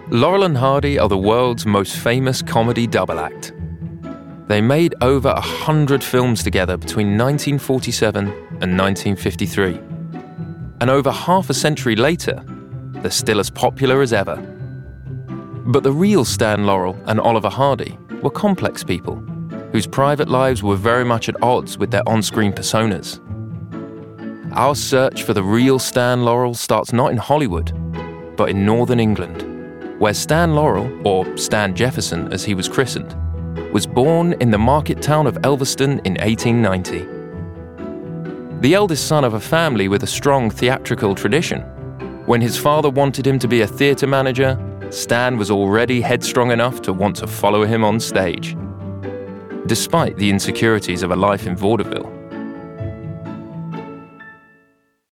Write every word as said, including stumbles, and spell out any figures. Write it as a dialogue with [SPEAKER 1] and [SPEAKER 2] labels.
[SPEAKER 1] Laurel and Hardy are the world's most famous comedy double act. They made over a hundred films together between nineteen forty-seven and nineteen fifty-three. And over half a century later, they're still as popular as ever. But the real Stan Laurel and Oliver Hardy were complex people, whose private lives were very much at odds with their on-screen personas. Our search for the real Stan Laurel starts not in Hollywood, but in northern England, where Stan Laurel, or Stan Jefferson as he was christened, was born in the market town of Elverston in eighteen ninety. The eldest son of a family with a strong theatrical tradition, when his father wanted him to be a theatre manager, Stan was already headstrong enough to want to follow him on stage. Despite the insecurities of a life in vaudeville,